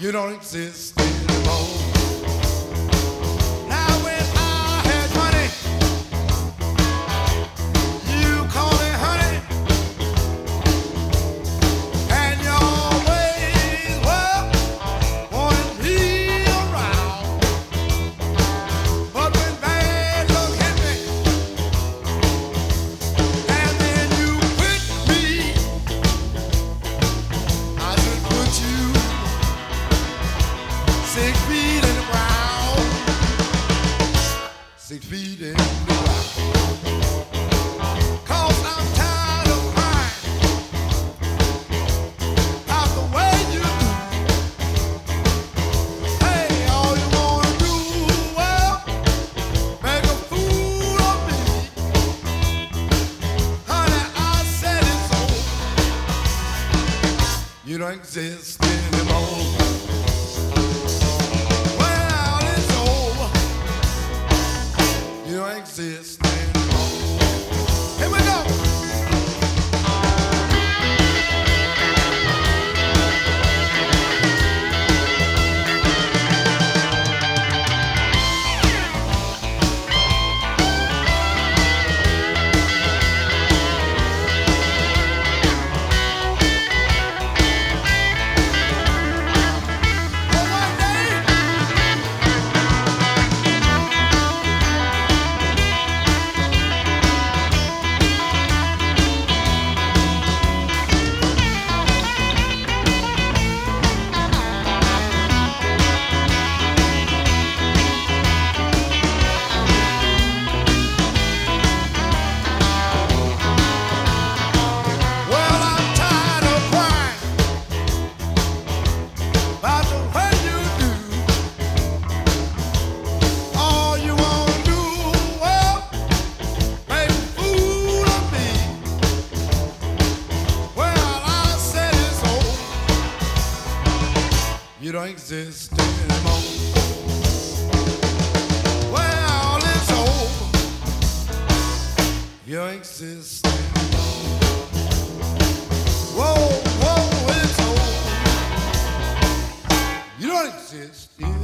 You don't exist anymore. Now when I had money, you call me honey, and you always wanted me around. But when bad luck hit me, and then you quit me, I should put you 6 feet in the ground, 6 feet in the ground. 'Cause I'm tired of crying out the way you do. Hey, all you wanna do, well, make a fool of me. Honey, I said it's over. You don't exist anymore. Well, it's over. You don't exist anymore. Here we go. One day, well, I'm tired of crying about the way you do. All you wanna do, well, make a fool of me. Well, I said it's over. You don't exist anymore. Well, it's over. You don't exist anymore. Whoa, whoa, it's over. You don't exist anymore.